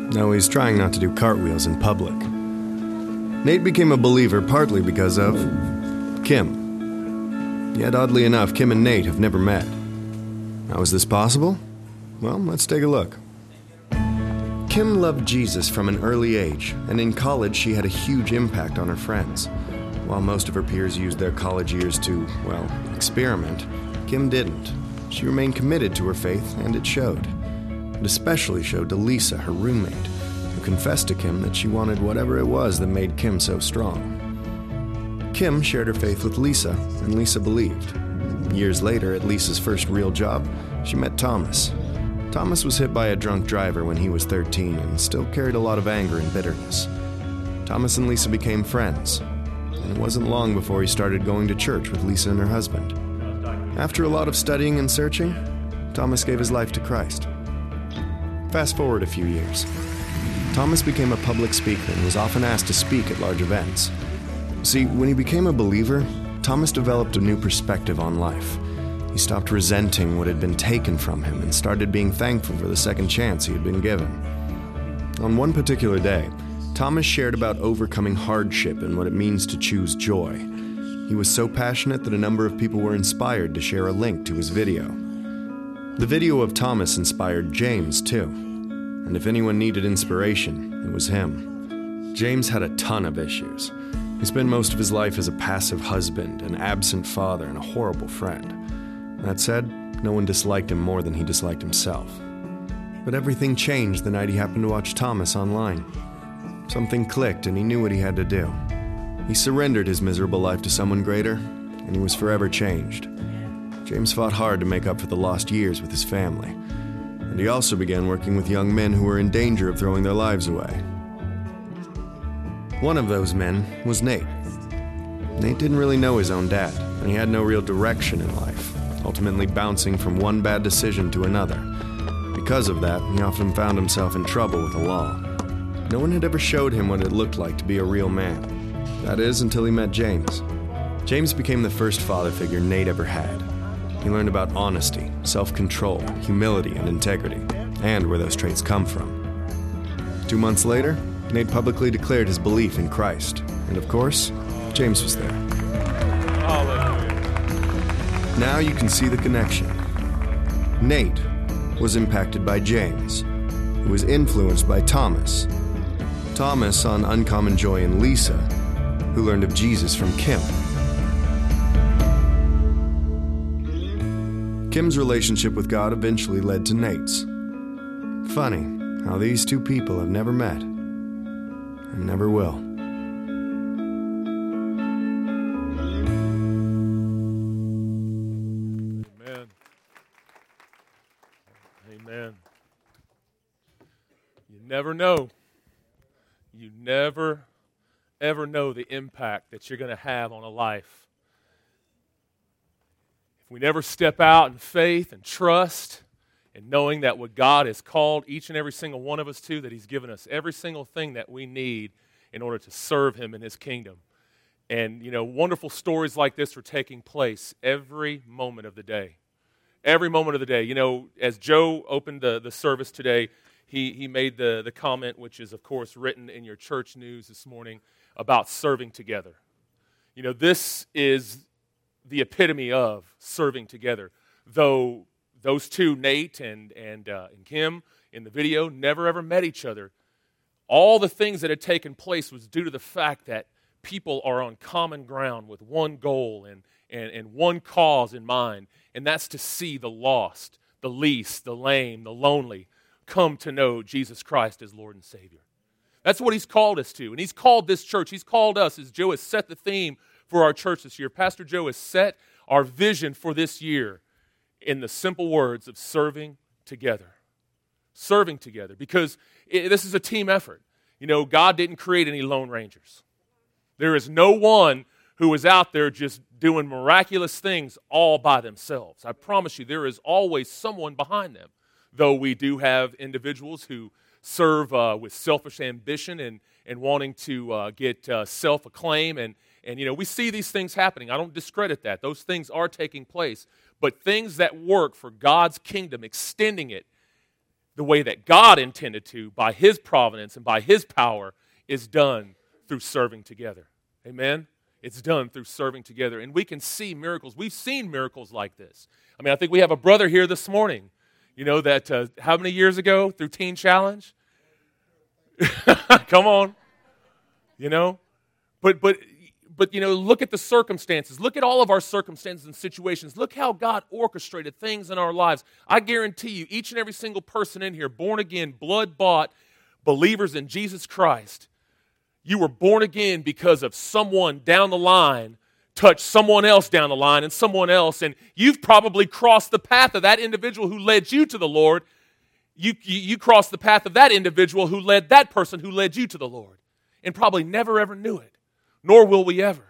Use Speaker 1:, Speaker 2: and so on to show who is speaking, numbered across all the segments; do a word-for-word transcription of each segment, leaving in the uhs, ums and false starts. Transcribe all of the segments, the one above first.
Speaker 1: No, he's trying not to do cartwheels in public. Nate became a believer partly because of Kim. Yet, oddly enough, Kim and Nate have never met. How is this possible? Well, let's take a look. Kim loved Jesus from an early age, and in college she had a huge impact on her friends. While most of her peers used their college years to, well, experiment, Kim didn't. She remained committed to her faith, and it showed. It especially showed to Lisa, her roommate, who confessed to Kim that she wanted whatever it was that made Kim so strong. Kim shared her faith with Lisa, and Lisa believed. Years later, at Lisa's first real job, she met Thomas. Thomas was hit by a drunk driver when he was thirteen and still carried a lot of anger and bitterness. Thomas and Lisa became friends, and it wasn't long before he started going to church with Lisa and her husband. After a lot of studying and searching, Thomas gave his life to Christ. Fast forward a few years. Thomas became a public speaker and was often asked to speak at large events. See, when he became a believer, Thomas developed a new perspective on life. He stopped resenting what had been taken from him and started being thankful for the second chance he had been given. On one particular day, Thomas shared about overcoming hardship and what it means to choose joy. He was so passionate that a number of people were inspired to share a link to his video. The video of Thomas inspired James, too. And if anyone needed inspiration, it was him. James had a ton of issues. He spent most of his life as a passive husband, an absent father, and a horrible friend. That said, no one disliked him more than he disliked himself. But everything changed the night he happened to watch Thomas online. Something clicked and he knew what he had to do. He surrendered his miserable life to someone greater, and he was forever changed. James fought hard to make up for the lost years with his family, and he also began working with young men who were in danger of throwing their lives away. One of those men was Nate. Nate didn't really know his own dad, and he had no real direction in life, ultimately bouncing from one bad decision to another. Because of that, he often found himself in trouble with the law. No one had ever showed him what it looked like to be a real man. That is, until he met James. James became the first father figure Nate ever had. He learned about honesty, self-control, humility, and integrity, and where those traits come from. Two months later, Nate publicly declared his belief in Christ. And of course, James was there. Now you can see the connection. Nate was impacted by James, who was influenced by Thomas. Thomas saw an uncommon joy in Lisa, who learned of Jesus from Kim. Kim's relationship with God eventually led to Nate's. Funny how these two people have never met and never will.
Speaker 2: Amen. Amen. You never know. You never, ever know the impact that you're going to have on a life. If we never step out in faith and trust and knowing that what God has called each and every single one of us to, that He's given us every single thing that we need in order to serve Him in His kingdom. And, you know, wonderful stories like this are taking place every moment of the day. Every moment of the day. You know, as Joe opened the, the service today, he, he made the, the comment, which is, of course, written in your church news this morning, about serving together. You know, this is the epitome of serving together. Though those two, Nate and, and, uh, and Kim, in the video, never ever met each other, all the things that had taken place was due to the fact that people are on common ground with one goal and, and, and one cause in mind, and that's to see the lost, the least, the lame, the lonely come to know Jesus Christ as Lord and Savior. That's what He's called us to, and He's called this church, He's called us, as Joe has set the theme for our church this year. Pastor Joe has set our vision for this year in the simple words of serving together. Serving together, because it, this is a team effort. You know, God didn't create any Lone Rangers. There is no one who is out there just doing miraculous things all by themselves. I promise you, there is always someone behind them. Though we do have individuals who serve uh, with selfish ambition and, and wanting to uh, get uh, self-acclaim. And, and, you know, we see these things happening. I don't discredit that. Those things are taking place. But things that work for God's kingdom, extending it, the way that God intended to, by His providence and by His power, is done through serving together. Amen? It's done through serving together. And we can see miracles. We've seen miracles like this. I mean, I think we have a brother here this morning, you know, that uh, how many years ago through Teen Challenge? Come on. You know? But, but, but, you know, look at the circumstances. Look at all of our circumstances and situations. Look how God orchestrated things in our lives. I guarantee you, each and every single person in here, born again, blood-bought, believers in Jesus Christ, you were born again because of someone down the line touched someone else down the line and someone else, and you've probably crossed the path of that individual who led you to the Lord. You, you, you crossed the path of that individual who led that person who led you to the Lord, and probably never ever knew it, nor will we ever.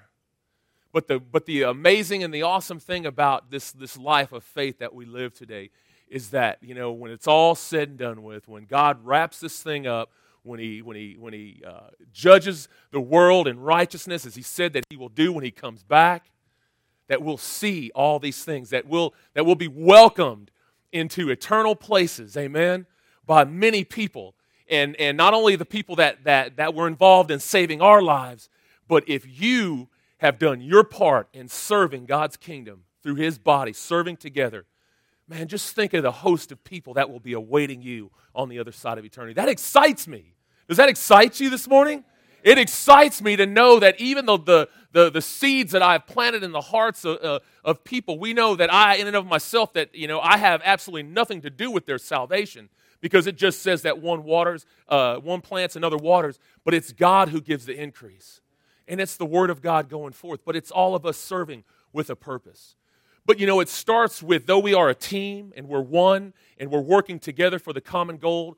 Speaker 2: But the, but the amazing and the awesome thing about this, this life of faith that we live today is that, you know, when it's all said and done with, when God wraps this thing up, when he, when he, when he uh, judges the world in righteousness, as He said that He will do when He comes back, that we'll see all these things, that we'll, that we'll be welcomed into eternal places, amen, by many people. And, and not only the people that, that, that were involved in saving our lives, but if you have done your part in serving God's kingdom through His body, serving together, man, just think of the host of people that will be awaiting you on the other side of eternity. That excites me. Does that excite you this morning? It excites me to know that even though the, the, the seeds that I've planted in the hearts of, uh, of people, we know that I, in and of myself, that, you know, I have absolutely nothing to do with their salvation, because it just says that one waters, uh, one plants, another waters, but it's God who gives the increase. And it's the Word of God going forth, but it's all of us serving with a purpose. But, you know, it starts with, though we are a team and we're one and we're working together for the common goal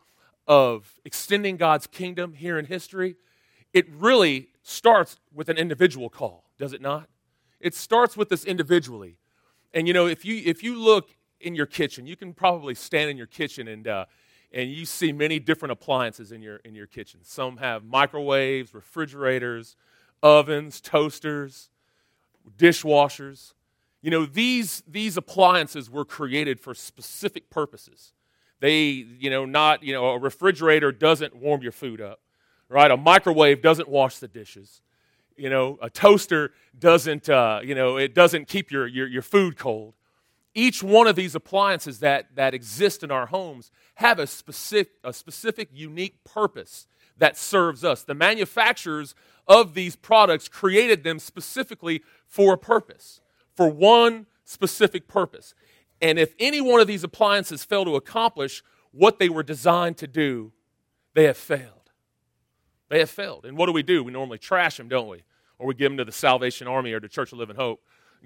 Speaker 2: of extending God's kingdom here in history, it really starts with an individual call, does it not? It starts with us individually. And, you know, if you if you look in your kitchen, you can probably stand in your kitchen and uh, and you see many different appliances in your in your kitchen. Some have microwaves, refrigerators, ovens, toasters, dishwashers. You know, these, these appliances were created for specific purposes. They, you know, not, you know, a refrigerator doesn't warm your food up, right? A microwave doesn't wash the dishes. You know, a toaster doesn't, uh, you know, it doesn't keep your, your, your food cold. Each one of these appliances that, that exist in our homes have a specific, a specific, unique purpose that serves us. The manufacturers of these products created them specifically for a purpose. For one specific purpose. And if any one of these appliances fail to accomplish what they were designed to do, they have failed. They have failed. And what do we do? We normally trash them, don't we? Or we give them to the Salvation Army or the Church of Living Hope.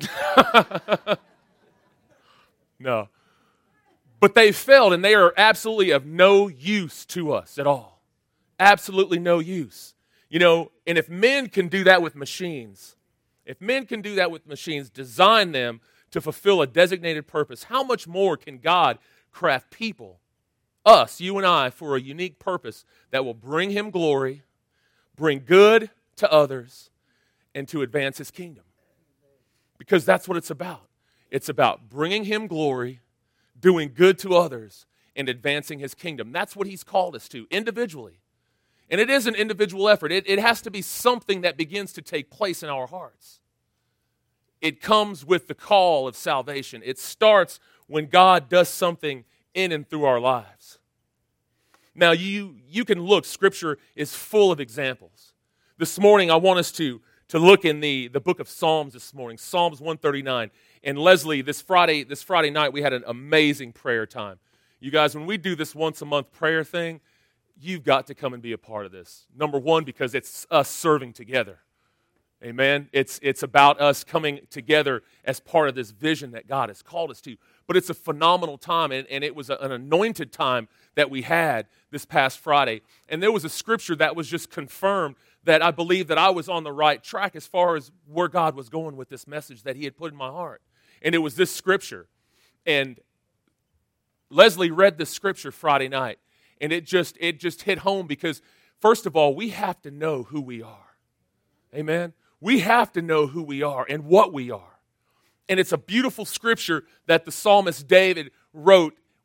Speaker 2: No. But they failed, and they are absolutely of no use to us at all. Absolutely no use. You know, and if men can do that with machines, If men can do that with machines, design them to fulfill a designated purpose, how much more can God craft people, us, you and I, for a unique purpose that will bring Him glory, bring good to others, and to advance His kingdom? Because that's what it's about. It's about bringing Him glory, doing good to others, and advancing His kingdom. That's what He's called us to, individually. And it is an individual effort. It, it has to be something that begins to take place in our hearts. It comes with the call of salvation. It starts when God does something in and through our lives. Now, you, you can look. Scripture is full of examples. This morning, I want us to, to look in the, the book of Psalms this morning, Psalms one thirty-nine. And Leslie, this Friday, this Friday night, we had an amazing prayer time. You guys, when we do this once a month prayer thing, you've got to come and be a part of this. Number one, because it's us serving together. Amen? It's, it's about us coming together as part of this vision that God has called us to. But it's a phenomenal time, and, and it was a, an anointed time that we had this past Friday. And there was a scripture that was just confirmed that I believe that I was on the right track as far as where God was going with this message that He had put in my heart. And it was this scripture. And Leslie read this scripture Friday night. And it just it just hit home because, first of all, we have to know who we are. Amen? We have to know who we are and what we are. And it's a beautiful scripture that the psalmist David wrote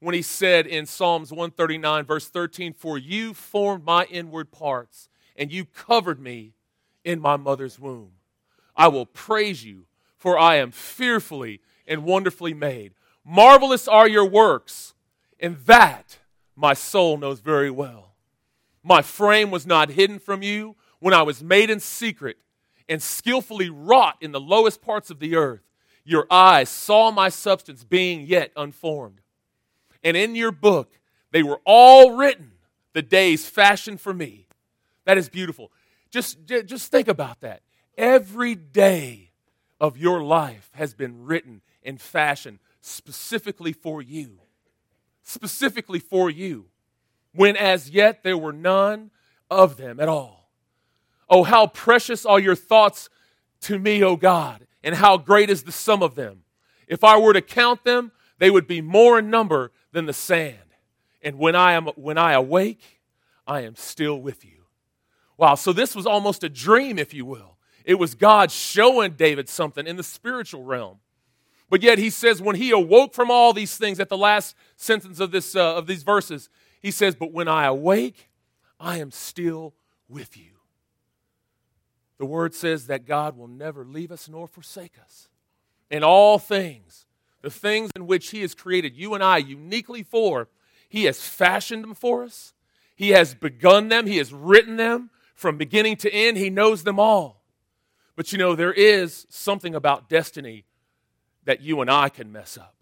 Speaker 2: when he said in Psalms one thirty-nine, verse thirteen, "For you formed my inward parts, and you covered me in my mother's womb. I will praise you, for I am fearfully and wonderfully made. Marvelous are your works, and that my soul knows very well. My frame was not hidden from you when I was made in secret and skillfully wrought in the lowest parts of the earth. Your eyes saw my substance being yet unformed. And in your book they were all written, the days fashioned for me." That is beautiful. Just, just think about that. Every day of your life has been written and fashioned specifically for you. Specifically for you. When as yet there were none of them at all. Oh, how precious are your thoughts to me, O God, and how great is the sum of them. If I were to count them, they would be more in number than the sand. And when I am when I awake, I am still with you. Wow, so this was almost a dream, if you will. It was God showing David something in the spiritual realm. But yet he says when he awoke from all these things, at the last sentence of this uh, of these verses, he says, "But when I awake, I am still with you." The word says that God will never leave us nor forsake us. In all things, the things in which he has created you and I uniquely for, he has fashioned them for us. He has begun them. He has written them from beginning to end. He knows them all. But you know, there is something about destiny that you and I can mess up.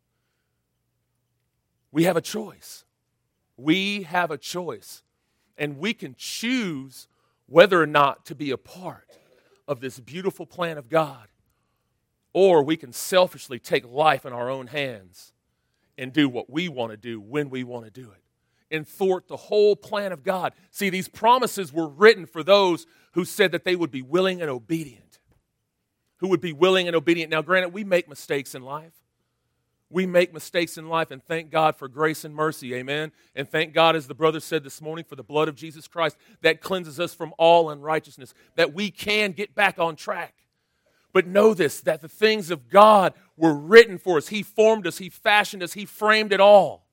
Speaker 2: We have a choice. We have a choice. And we can choose whether or not to be a part of this beautiful plan of God. Or we can selfishly take life in our own hands and do what we want to do when we want to do it. And thwart the whole plan of God. See, these promises were written for those who said that they would be willing and obedient. Who would be willing and obedient. Now, granted, we make mistakes in life. We make mistakes in life, and thank God for grace and mercy, amen? And thank God, as the brother said this morning, for the blood of Jesus Christ that cleanses us from all unrighteousness, that we can get back on track. But know this, that the things of God were written for us. He formed us, He fashioned us, He framed it all.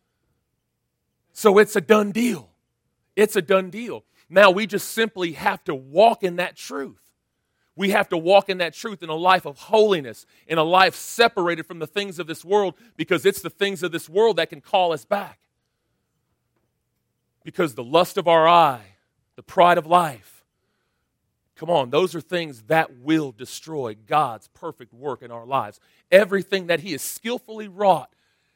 Speaker 2: So it's a done deal. It's a done deal. Now we just simply have to walk in that truth. We have to walk in that truth in a life of holiness, in a life separated from the things of this world, because it's the things of this world that can call us back. Because the lust of our eye, the pride of life, come on, those are things that will destroy God's perfect work in our lives. Everything that He has skillfully wrought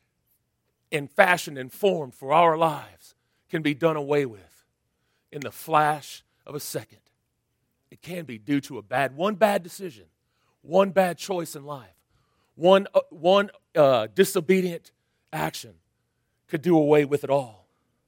Speaker 2: and fashioned and formed for our lives can be done away with in the flash of a second. It can be due to a bad, one bad decision, one bad choice in life, one, uh, one uh, disobedient action could do away with it all.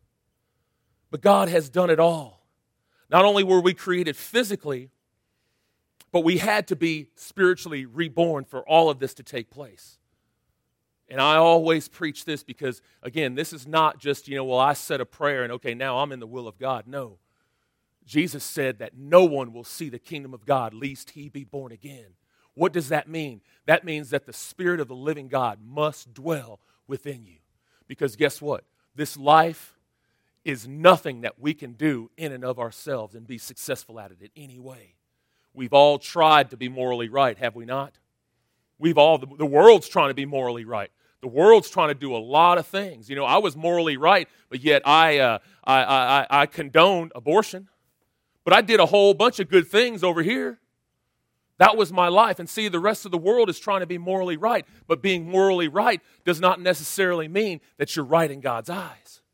Speaker 2: But God has done it all. Not only were we created physically, but we had to be spiritually reborn for all of this to take place. And I always preach this because, again, this is not just, you know, well, I said a prayer and okay, now I'm in the will of God. No. Jesus said that no one will see the kingdom of God lest he be born again. What does that mean? That means that the Spirit of the living God must dwell within you. Because guess what? This life is nothing that we can do in and of ourselves and be successful at it in any way. We've all tried to be morally right, have we not? We've all, the, the world's trying to be morally right. The world's trying to do a lot of things. You know, I was morally right, but yet I, uh, I, I, I condoned abortion. But I did a whole bunch of good things over here. That was my life. And see, the rest of the world is trying to be morally right. But being morally right does not necessarily mean that you're right in God's eyes.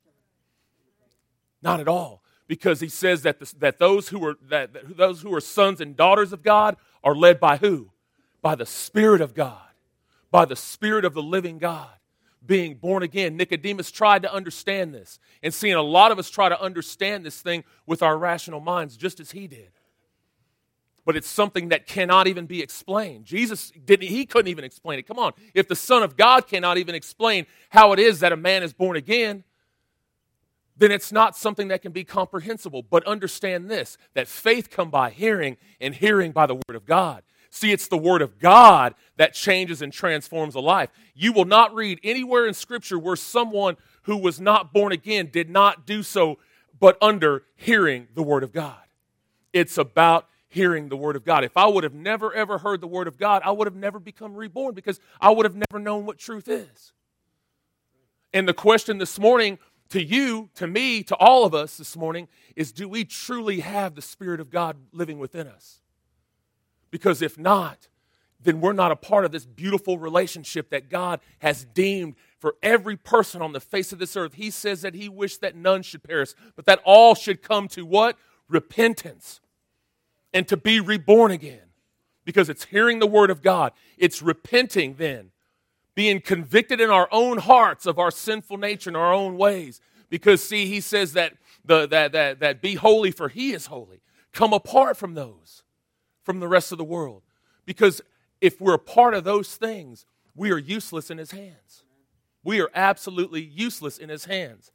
Speaker 2: Not at all. Because He says that, the, that, those who are, that, that those who are sons and daughters of God are led by who? By the Spirit of God. By the Spirit of the living God. Being born again. Nicodemus tried to understand this. And seeing a lot of us try to understand this thing with our rational minds just as he did. But it's something that cannot even be explained. Jesus, didn't. He couldn't even explain it. Come on. If the Son of God cannot even explain how it is that a man is born again, then it's not something that can be comprehensible. But understand this, that faith comes by hearing and hearing by the Word of God. See, it's the Word of God that changes and transforms a life. You will not read anywhere in Scripture where someone who was not born again did not do so but under hearing the Word of God. It's about hearing the Word of God. If I would have never, ever heard the Word of God, I would have never become reborn because I would have never known what truth is. And the question this morning to you, to me, to all of us this morning is, do we truly have the Spirit of God living within us? Because if not, then we're not a part of this beautiful relationship that God has deemed for every person on the face of this earth. He says that He wished that none should perish, but that all should come to what? Repentance. And to be reborn again. Because it's hearing the Word of God. It's repenting then. Being convicted in our own hearts of our sinful nature and our own ways. Because see, He says that, the, that, that, that be holy for He is holy. Come apart from those. From the rest of the world. Because if we're a part of those things, we are useless in His hands. We are absolutely useless in His hands.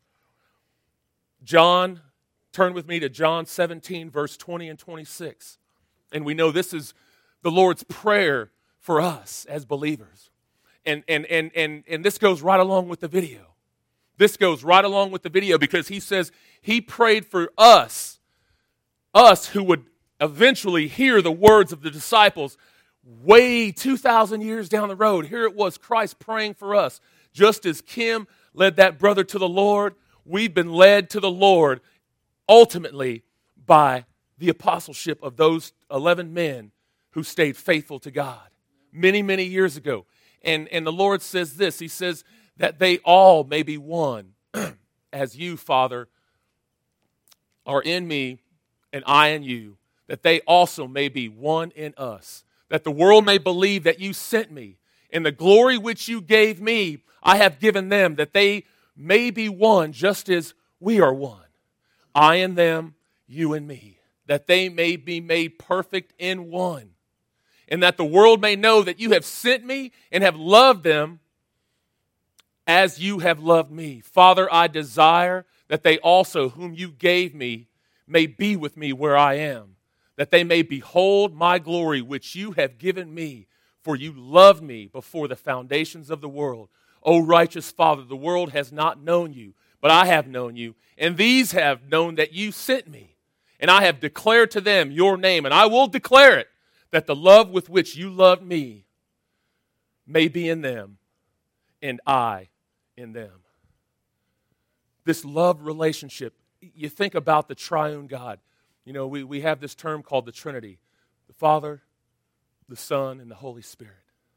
Speaker 2: John, turn with me to John seventeen, verse twenty and twenty-six. And we know this is the Lord's prayer for us as believers. And, and, and, and, and this goes right along with the video. This goes right along with the video because He says He prayed for us, us who would eventually hear the words of the disciples way two thousand years down the road. Here it was, Christ praying for us. Just as Kim led that brother to the Lord, we've been led to the Lord ultimately by the apostleship of those eleven men who stayed faithful to God many, many years ago. And, and the Lord says this, He says that they all may be one, as you, Father, are in me and I in you, that they also may be one in us, that the world may believe that you sent me, and the glory which you gave me, I have given them, that they may be one just as we are one. I and them, you and me, that they may be made perfect in one, and that the world may know that you have sent me and have loved them as you have loved me. Father, I desire that they also, whom you gave me, may be with me where I am, that they may behold my glory which you have given me, for you loved me before the foundations of the world. O righteous Father, the world has not known you, but I have known you, and these have known that you sent me. And I have declared to them your name, and I will declare it, that the love with which you loved me may be in them, and I in them. This love relationship, you think about the triune God. You know, we, we have this term called the Trinity. The Father, the Son, and the Holy Spirit.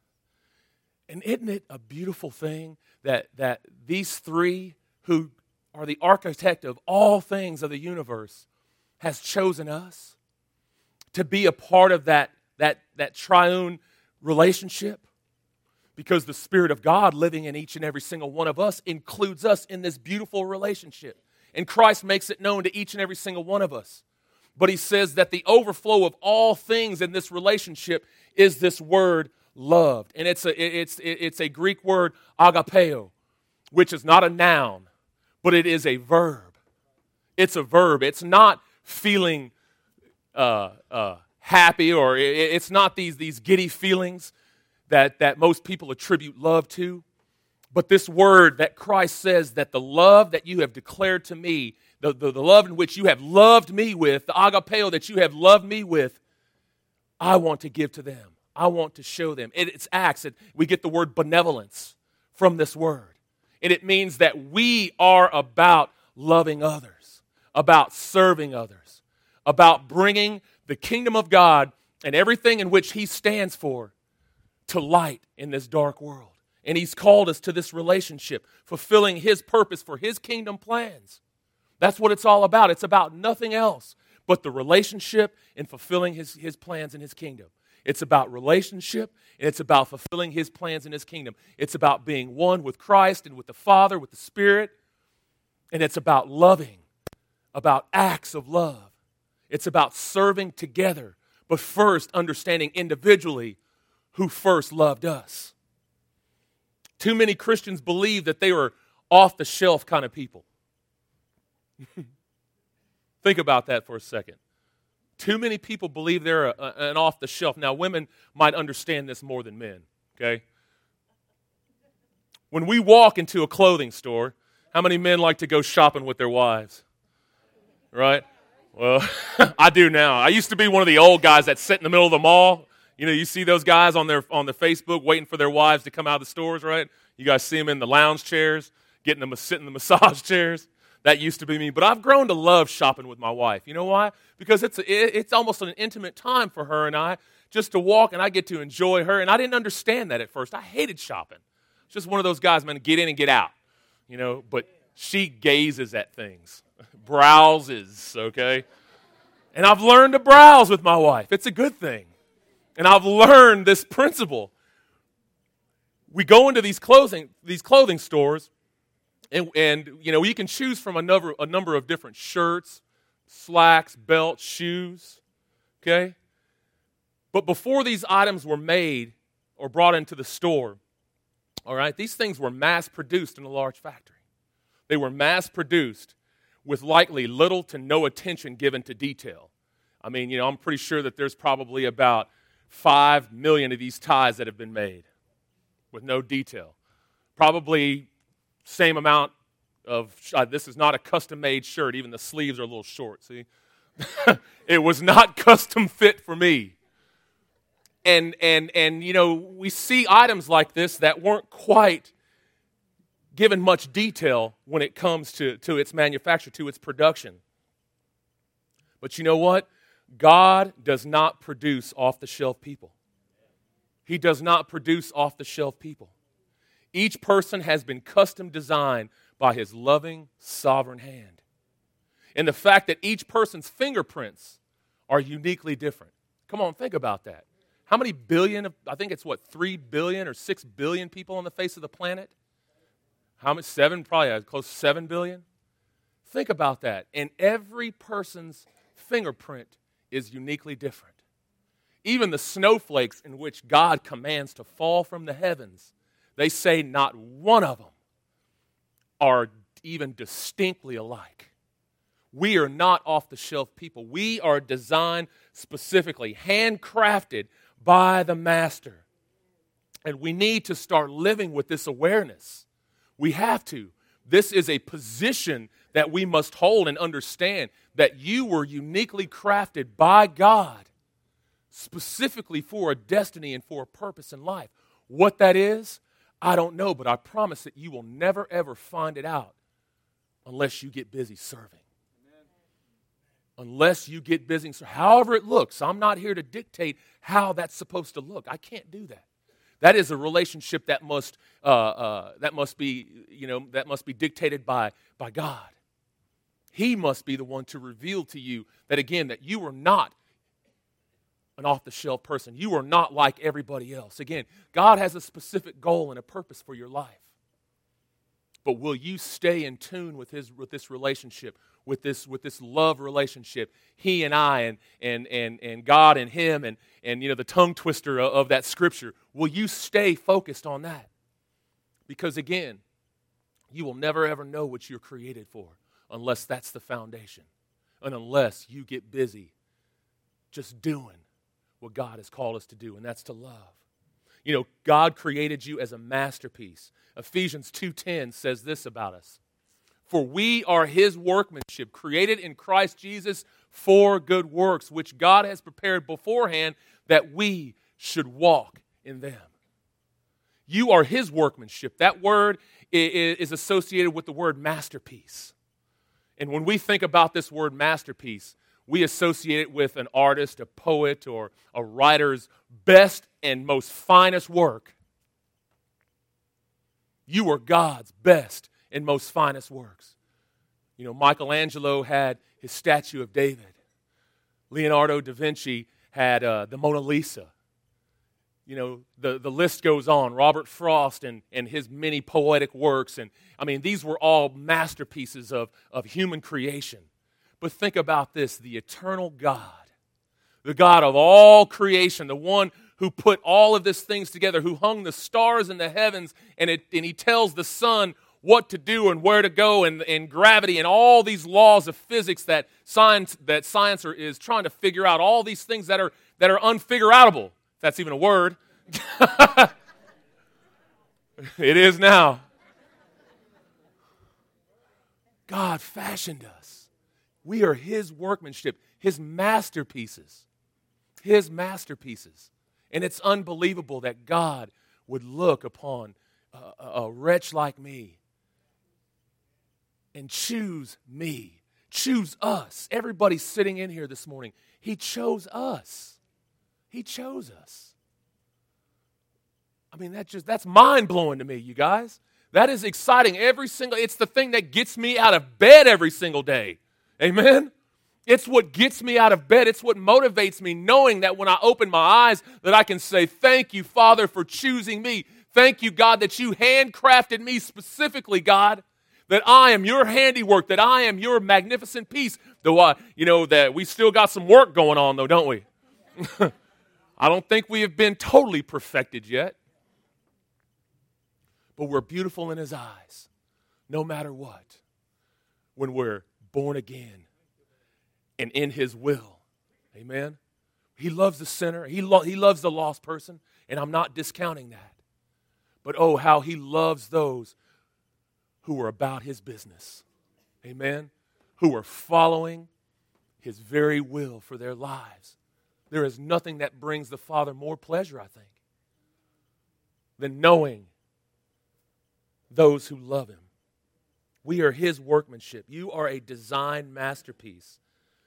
Speaker 2: And isn't it a beautiful thing that, that these three who are the architect of all things of the universe has chosen us to be a part of that, that, that triune relationship? Because the Spirit of God living in each and every single one of us includes us in this beautiful relationship. And Christ makes it known to each and every single one of us. But He says that the overflow of all things in this relationship is this word loved. And it's a, it's, it's a Greek word, agapeo, which is not a noun, but it is a verb. It's a verb. It's not feeling uh, uh, happy, or it, it's not these, these giddy feelings that, that most people attribute love to. But this word that Christ says that the love that you have declared to me, the, the, the love in which you have loved me with, the agapeo that you have loved me with, I want to give to them. I want to show them. It, it's acts. It, we get the word benevolence from this word. And it means that we are about loving others, about serving others, about bringing the kingdom of God and everything in which He stands for to light in this dark world. And He's called us to this relationship, fulfilling His purpose for His kingdom plans. That's what it's all about. It's about nothing else but the relationship and fulfilling His, his plans in His kingdom. It's about relationship, and it's about fulfilling His plans in His kingdom. It's about being one with Christ and with the Father, with the Spirit. And it's about loving, about acts of love. It's about serving together, but first understanding individually who first loved us. Too many Christians believe that they were off-the-shelf kind of people. Think about that for a second. Too many people believe they're a, a, an off-the-shelf. Now, women might understand this more than men, okay? When we walk into a clothing store, how many men like to go shopping with their wives? Right? Well, I do now. I used to be one of the old guys that sit in the middle of the mall. You know, you see those guys on their on the Facebook waiting for their wives to come out of the stores, right? You guys see them in the lounge chairs, getting them to sit in the massage chairs. That used to be me. But I've grown to love shopping with my wife. You know why? Because it's a, it's almost an intimate time for her and I just to walk, and I get to enjoy her. And I didn't understand that at first. I hated shopping. It's just one of those guys, man, get in and get out. You know, but she gazes at things, browses, okay? And I've learned to browse with my wife. It's a good thing. And I've learned this principle. We go into these clothing, these clothing stores, and, and you know, you can choose from a number, a number of different shirts, slacks, belts, shoes, okay? But before these items were made or brought into the store, all right, these things were mass-produced in a large factory. They were mass-produced with likely little to no attention given to detail. I mean, you know, I'm pretty sure that there's probably about five million of these ties that have been made with no detail. Probably same amount of, uh, this is not a custom-made shirt. Even the sleeves are a little short, see? It was not custom fit for me. And, and, and, you know, we see items like this that weren't quite given much detail when it comes to, to its manufacture, to its production. But you know what? God does not produce off-the-shelf people. He does not produce off-the-shelf people. Each person has been custom designed by His loving, sovereign hand. And the fact that each person's fingerprints are uniquely different. Come on, think about that. How many billion, of, I think it's what, three billion or six billion people on the face of the planet? How much? Seven, probably uh, close to seven billion. Think about that. And every person's fingerprint is uniquely different. Even the snowflakes in which God commands to fall from the heavens, they say not one of them are even distinctly alike. We are not off-the-shelf people. We are designed specifically, handcrafted by the Master. And we need to start living with this awareness. We have to. This is a position that we must hold and understand that you were uniquely crafted by God specifically for a destiny and for a purpose in life. What that is, I don't know, but I promise that you will never, ever find it out unless you get busy serving. Unless you get busy, however it looks. I'm not here to dictate how that's supposed to look. I can't do that. That is a relationship that must uh, uh, that must be you know that must be dictated by by God. He must be the one to reveal to you that again that you are not an off-the-shelf person. You are not like everybody else. Again, God has a specific goal and a purpose for your life. But will you stay in tune with his with this relationship? With this, with this love relationship, he and I, and and and and God and him, and and you know the tongue twister of, of that scripture. Will you stay focused on that? Because again, you will never ever know what you're created for unless that's the foundation, and unless you get busy just doing what God has called us to do, and that's to love. You know, God created you as a masterpiece. Ephesians two ten says this about us. For we are his workmanship, created in Christ Jesus for good works, which God has prepared beforehand that we should walk in them. You are his workmanship. That word is associated with the word masterpiece. And when we think about this word masterpiece, we associate it with an artist, a poet, or a writer's best and most finest work. You are God's best and most finest works. You know, Michelangelo had his statue of David. Leonardo da Vinci had uh, the Mona Lisa. You know, the, the list goes on. Robert Frost and, and his many poetic works. And I mean, these were all masterpieces of, of human creation. But think about this, the eternal God, the God of all creation, the one who put all of these things together, who hung the stars in the heavens, and, it, and he tells the sun what to do and where to go and, and gravity and all these laws of physics that science that science are, is trying to figure out, all these things that are that are unfigure-outable, if that's even a word. It is now. God fashioned us. We are His workmanship, His masterpieces, His masterpieces. And it's unbelievable that God would look upon a, a, a wretch like me and choose me, choose us. Everybody sitting in here this morning, He chose us. He chose us. I mean, that just that's mind-blowing to me, you guys. That is exciting. Every single, it's the thing that gets me out of bed every single day. Amen? It's what gets me out of bed. It's what motivates me, knowing that when I open my eyes, that I can say, thank you, Father, for choosing me. Thank you, God, that you handcrafted me specifically, God, that I am your handiwork, that I am your magnificent piece. Though, uh, you know, that we still got some work going on, though, don't we? I don't think we have been totally perfected yet. But we're beautiful in His eyes, no matter what, when we're born again and in His will. Amen? He loves the sinner. He, lo- he loves the lost person, and I'm not discounting that. But oh, how He loves those who are about His business. Amen? Who are following His very will for their lives. There is nothing that brings the Father more pleasure, I think, than knowing those who love Him. We are His workmanship. You are a design masterpiece.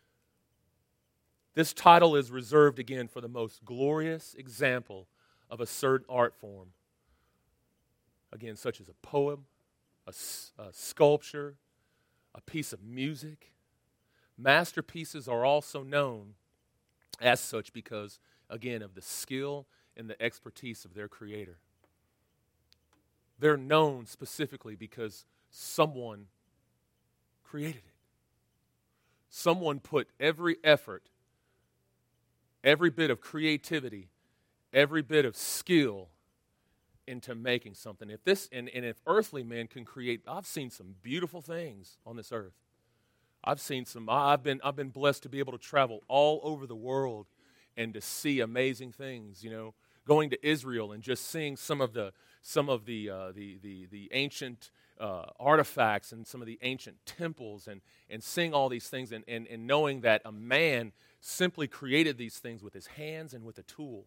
Speaker 2: This title is reserved again for the most glorious example of a certain art form. Again, such as a poem, a, a sculpture, a piece of music. Masterpieces are also known as such because, again, of the skill and the expertise of their creator. They're known specifically because someone created it. Someone put every effort, every bit of creativity, every bit of skill into making something. If this and, and if earthly men can create, I've seen some beautiful things on this earth. I've seen some, I've been I've been blessed to be able to travel all over the world and to see amazing things, you know, going to Israel and just seeing some of the some of the uh, the, the the ancient uh, artifacts and some of the ancient temples and and seeing all these things and, and and knowing that a man simply created these things with his hands and with a tool.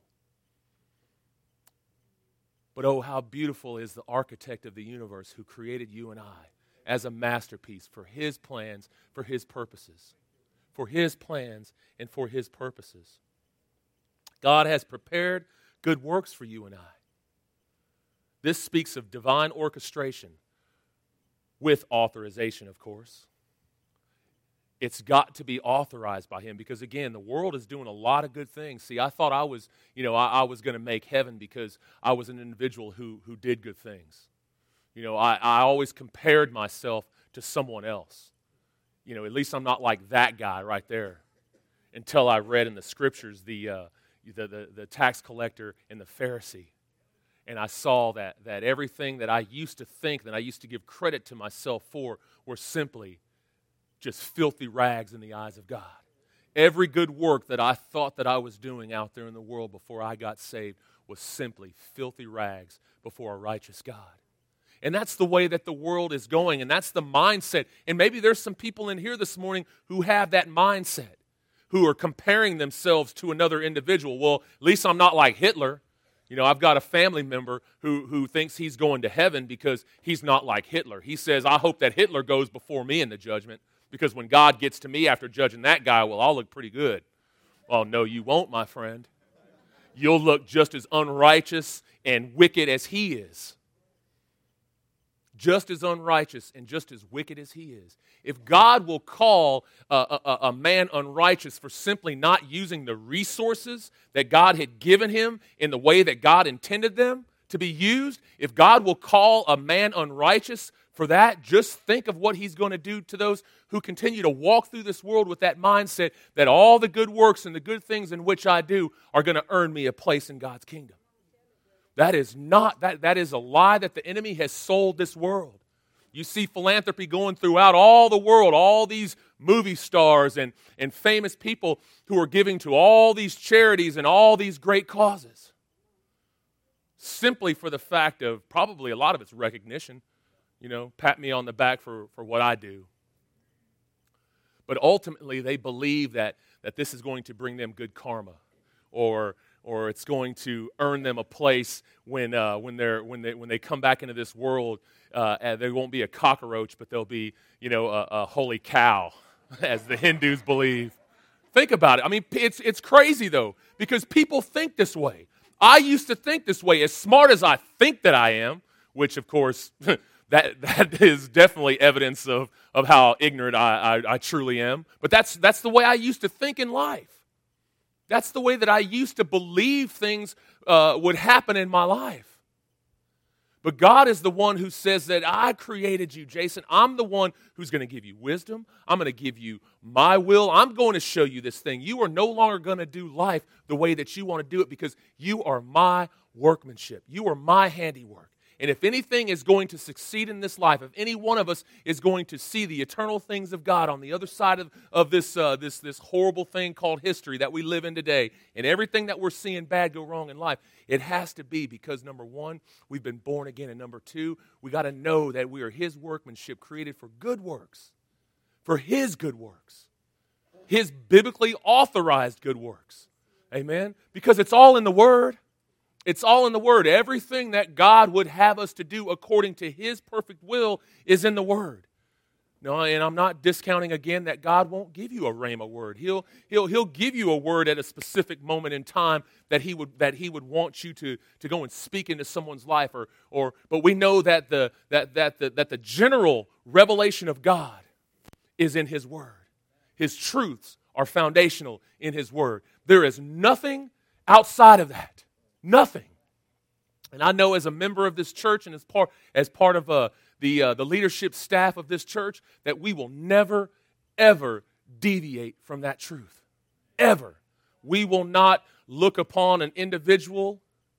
Speaker 2: But oh, how beautiful is the architect of the universe who created you and I as a masterpiece for His plans, for His purposes. For His plans and for His purposes. God has prepared good works for you and I. This speaks of divine orchestration with authorization, of course. It's got to be authorized by Him because, again, the world is doing a lot of good things. See, I thought I was, you know, I, I was going to make heaven because I was an individual who, who did good things. You know, I, I always compared myself to someone else. You know, at least I'm not like that guy right there until I read in the Scriptures the uh, the, the, the tax collector and the Pharisee. And I saw that that everything that I used to think, that I used to give credit to myself for, were simply just filthy rags in the eyes of God. Every good work that I thought that I was doing out there in the world before I got saved was simply filthy rags before a righteous God. And that's the way that the world is going, and that's the mindset. And maybe there's some people in here this morning who have that mindset, who are comparing themselves to another individual. Well, at least I'm not like Hitler. You know, I've got a family member who, who thinks he's going to heaven because he's not like Hitler. He says, I hope that Hitler goes before me in the judgment, because when God gets to me after judging that guy, well, I'll look pretty good. Well, no, you won't, my friend. You'll look just as unrighteous and wicked as he is. Just as unrighteous and just as wicked as he is. If God will call a, a, a man unrighteous for simply not using the resources that God had given him in the way that God intended them to be used, if God will call a man unrighteous for that, just think of what He's going to do to those who continue to walk through this world with that mindset that all the good works and the good things in which I do are going to earn me a place in God's kingdom. That is not, that, that is a lie that the enemy has sold this world. You see philanthropy going throughout all the world, all these movie stars and, and famous people who are giving to all these charities and all these great causes. Simply for the fact of probably a lot of it's recognition. You know, pat me on the back for, for what I do. But ultimately, they believe that, that this is going to bring them good karma, or or it's going to earn them a place when uh, when they're when they when they come back into this world. Uh, and there won't be a cockroach, but there'll be, you know, a, a holy cow, as the Hindus believe. Think about it. I mean, it's it's crazy though, because people think this way. I used to think this way, as smart as I think that I am, which of course. That that is definitely evidence of, of how ignorant I, I, I truly am. But that's that's the way I used to think in life. That's the way that I used to believe things uh, would happen in my life. But God is the one who says that I created you, Jason. I'm the one who's going to give you wisdom. I'm going to give you my will. I'm going to show you this thing. You are no longer going to do life the way that you want to do it, because you are my workmanship. You are my handiwork. And if anything is going to succeed in this life, if any one of us is going to see the eternal things of God on the other side of, of this, uh, this, this horrible thing called history that we live in today, and everything that we're seeing bad go wrong in life, it has to be because, number one, we've been born again, and number two, we got to know that we are His workmanship, created for good works, for His good works, His biblically authorized good works. Amen? Because it's all in the Word. It's all in the Word. Everything that God would have us to do according to His perfect will is in the Word. No, and I'm not discounting again that God won't give you a rhema word. He'll He'll He'll give you a word at a specific moment in time that He would that He would want you to, to go and speak into someone's life. Or or but we know that the that that the that the general revelation of God is in His Word. His truths are foundational in His Word. There is nothing outside of that. Nothing. And I know as a member of this church and as part as part of uh, the uh, the leadership staff of this church that we will never, ever deviate from that truth. Ever. We will not look upon an individual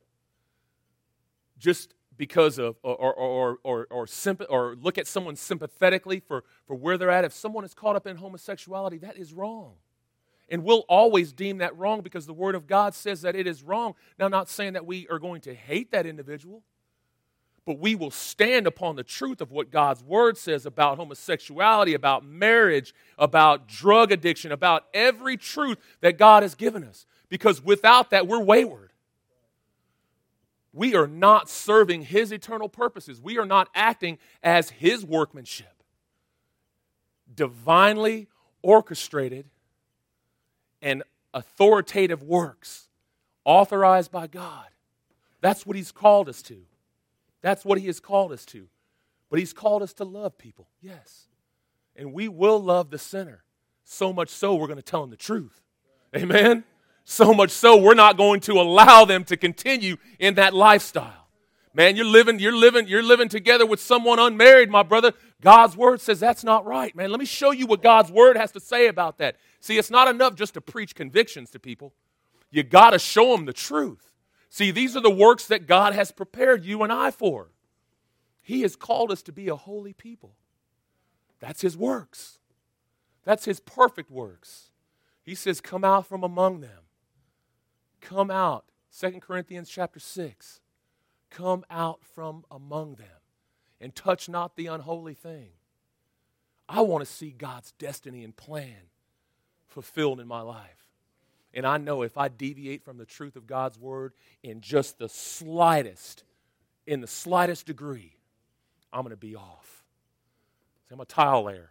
Speaker 2: just because of or or or or, or, symp- or look at someone sympathetically for, for where they're at. If someone is caught up in homosexuality, that is wrong. And we'll always deem that wrong because the Word of God says that it is wrong. Now, I'm not saying that we are going to hate that individual, but we will stand upon the truth of what God's Word says about homosexuality, about marriage, about drug addiction, about every truth that God has given us. Because without that, we're wayward. We are not serving His eternal purposes. We are not acting as His workmanship. Divinely orchestrated and authoritative works authorized by God. That's what He's called us to. That's what He has called us to. But He's called us to love people, yes. And we will love the sinner. So much so, we're going to tell them the truth. Amen? So much so, we're not going to allow them to continue in that lifestyle. Man, you're living, you're living, you're living together with someone unmarried, my brother. God's Word says that's not right, man. Let me show you what God's Word has to say about that. See, it's not enough just to preach convictions to people. You got to show them the truth. See, these are the works that God has prepared you and I for. He has called us to be a holy people. That's His works. That's His perfect works. He says, come out from among them. Come out. Second Corinthians chapter six. Come out from among them and touch not the unholy thing. I want to see God's destiny and plan fulfilled in my life. And I know if I deviate from the truth of God's Word in just the slightest, in the slightest degree, I'm going to be off. See, I'm a tile layer.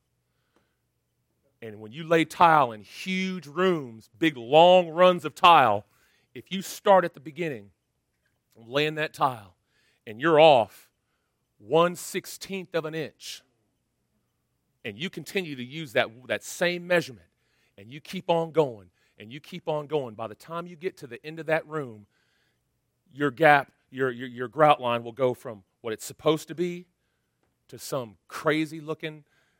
Speaker 2: And when you lay tile in huge rooms, big long runs of tile, if you start at the beginning laying that tile and you're off one sixteenth of an inch and you continue to use that, that same measurement and you keep on going and you keep on going, by the time you get to the end of that room, your gap, your, your, your grout line will go from what it's supposed to be to some crazy looking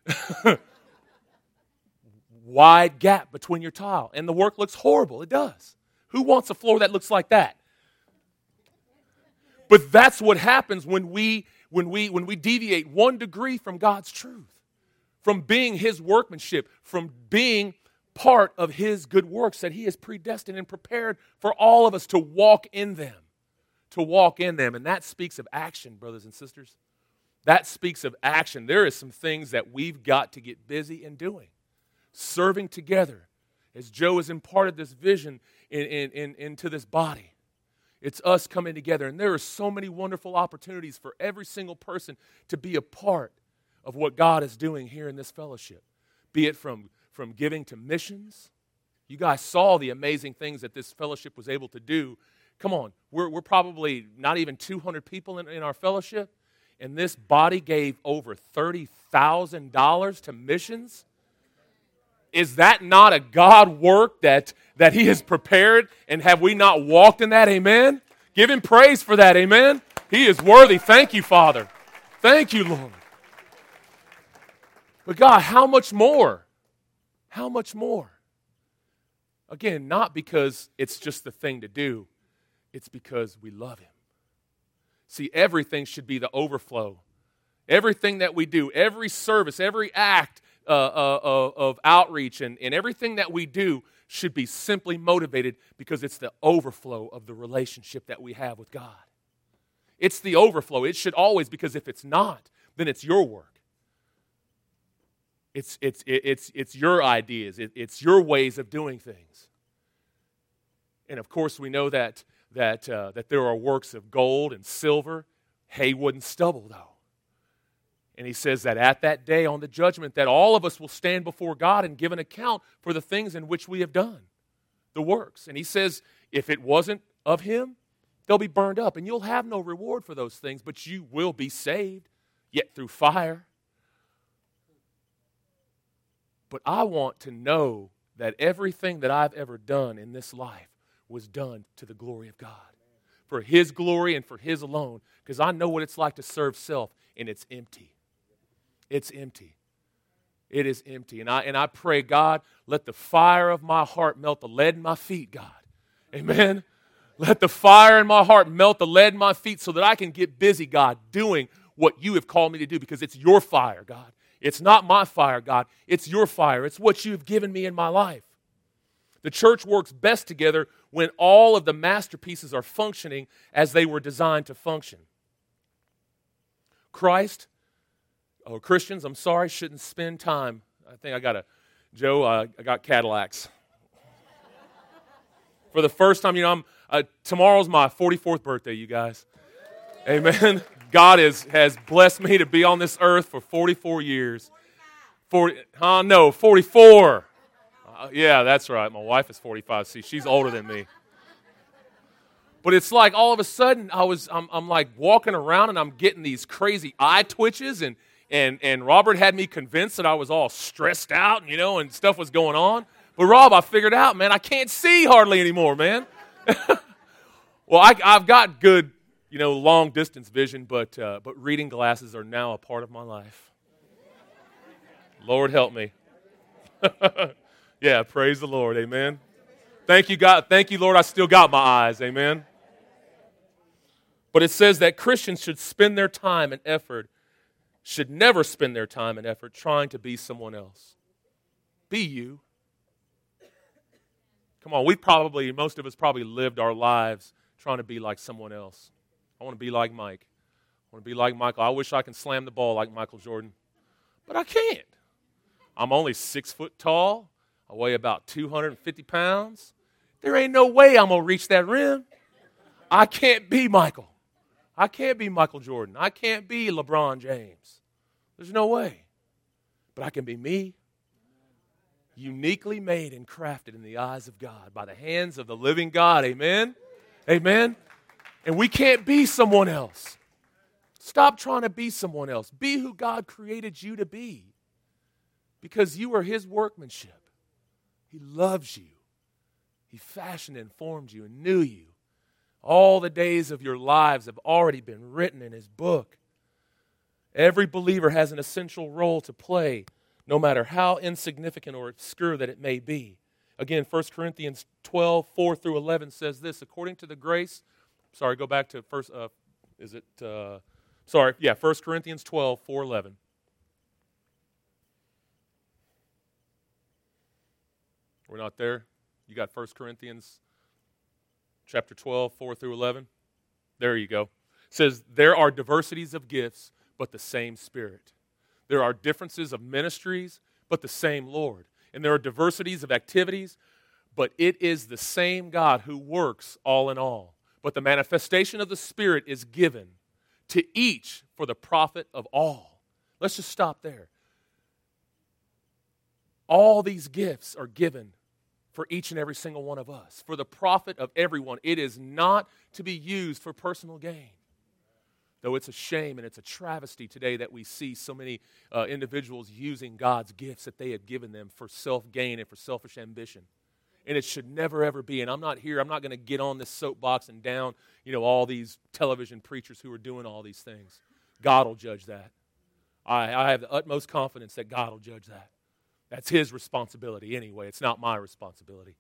Speaker 2: wide gap between your tile. And the work looks horrible. It does. Who wants a floor that looks like that? But that's what happens when we when we, when we deviate one degree from God's truth, from being His workmanship, from being part of His good works that He has predestined and prepared for all of us to walk in them, to walk in them. And that speaks of action, brothers and sisters. That speaks of action. There is some things that we've got to get busy in doing. Serving together, as Joe has imparted this vision in, in, in, into this body. It's us coming together, and there are so many wonderful opportunities for every single person to be a part of what God is doing here in this fellowship. Be it from, from giving to missions. You guys saw the amazing things that this fellowship was able to do. Come on, we're, we're probably not even two hundred people in, in our fellowship, and this body gave over thirty thousand dollars to missions. Is that not a God work that, that He has prepared? And have we not walked in that? Amen? Give Him praise for that. Amen? He is worthy. Thank you, Father. Thank you, Lord. But God, how much more? How much more? Again, not because it's just the thing to do. It's because we love Him. See, everything should be the overflow. Everything that we do, every service, every act, Uh, uh, of outreach and, and everything that we do should be simply motivated because it's the overflow of the relationship that we have with God. It's the overflow. It should always, because if it's not, then it's your work. It's, it's, it's, it's your ideas. It, it's your ways of doing things. And of course, we know that, that, uh, that there are works of gold and silver, hay, wood, and stubble, though. And he says that at that day on the judgment that all of us will stand before God and give an account for the things in which we have done, the works. And he says if it wasn't of Him, they'll be burned up. And you'll have no reward for those things, but you will be saved, yet through fire. But I want to know that everything that I've ever done in this life was done to the glory of God. For His glory and for His alone. Because I know what it's like to serve self, and it's empty. It's empty. It is empty. And I and I pray, God, let the fire of my heart melt the lead in my feet, God. Amen. Let the fire in my heart melt the lead in my feet so that I can get busy, God, doing what You have called me to do, because it's Your fire, God. It's not my fire, God. It's Your fire. It's what You've given me in my life. The church works best together when all of the masterpieces are functioning as they were designed to function. Christ Oh, Christians, I'm sorry, shouldn't spend time. I think I got a, Joe, uh, I got Cadillacs. For the first time, you know, I'm, uh, tomorrow's my forty-fourth birthday, you guys. Amen. God is, has blessed me to be on this earth for forty-four years. forty, huh? No, forty-four. Uh, yeah, that's right. My wife is forty-five. See, she's older than me. But it's like all of a sudden, I was, I'm, I'm like walking around and I'm getting these crazy eye twitches, and And and Robert had me convinced that I was all stressed out, you know, and stuff was going on. But Rob, I figured out, man, I can't see hardly anymore, man. Well, I, I've got good, you know, long distance vision, but uh, but reading glasses are now a part of my life. Lord help me. Yeah, praise the Lord, amen. Thank you, God. Thank you, Lord. I still got my eyes, amen. But it says that Christians should spend their time and effort. Should never spend their time and effort trying to be someone else. Be you. Come on, we probably, most of us probably lived our lives trying to be like someone else. I want to be like Mike. I want to be like Michael. I wish I could slam the ball like Michael Jordan, but I can't. I'm only six foot tall. I weigh about two hundred fifty pounds. There ain't no way I'm going to reach that rim. I can't be Michael. I can't be Michael Jordan. I can't be LeBron James. There's no way. But I can be me, uniquely made and crafted in the eyes of God by the hands of the living God. Amen? Amen? And we can't be someone else. Stop trying to be someone else. Be who God created you to be, because you are His workmanship. He loves you. He fashioned and formed you and knew you. All the days of your lives have already been written in His book. Every believer has an essential role to play, no matter how insignificant or obscure that it may be. Again, First Corinthians twelve, four through eleven says this, according to the grace, sorry, go back to first, uh, is it uh, Sorry, yeah, First Corinthians twelve, four, eleven. We're not there? You got First Corinthians chapter twelve, four through eleven? There you go. It says, there are diversities of gifts, but the same Spirit. There are differences of ministries, but the same Lord. And there are diversities of activities, but it is the same God who works all in all. But the manifestation of the Spirit is given to each for the profit of all. Let's just stop there. All these gifts are given for each and every single one of us, for the profit of everyone. It is not to be used for personal gain. Though it's a shame and it's a travesty today that we see so many uh, individuals using God's gifts that they had given them for self-gain and for selfish ambition. And it should never, ever be. And I'm not here, I'm not going to get on this soapbox and down, you know, all these television preachers who are doing all these things. God will judge that. I, I have the utmost confidence that God will judge that. That's His responsibility anyway. It's not my responsibility.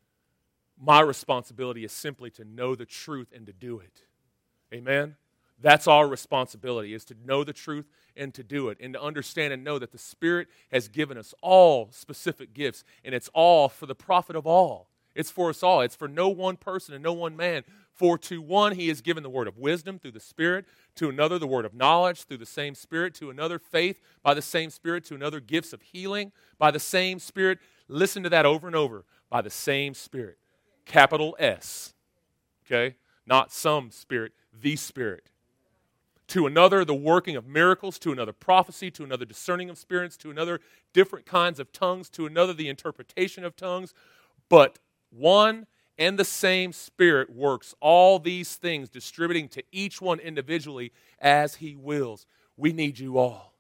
Speaker 2: My responsibility is simply to know the truth and to do it. Amen? That's our responsibility, is to know the truth and to do it, and to understand and know that the Spirit has given us all specific gifts, and it's all for the profit of all. It's for us all. It's for no one person and no one man. For to one He has given the word of wisdom through the Spirit, to another the word of knowledge through the same Spirit, to another faith by the same Spirit, to another gifts of healing by the same Spirit. Listen to that over and over. By the same Spirit. Capital S. Okay? Not some Spirit, the Spirit. To another, the working of miracles, to another prophecy, to another discerning of spirits, to another different kinds of tongues, to another the interpretation of tongues. But one and the same Spirit works all these things, distributing to each one individually as He wills. We need you all.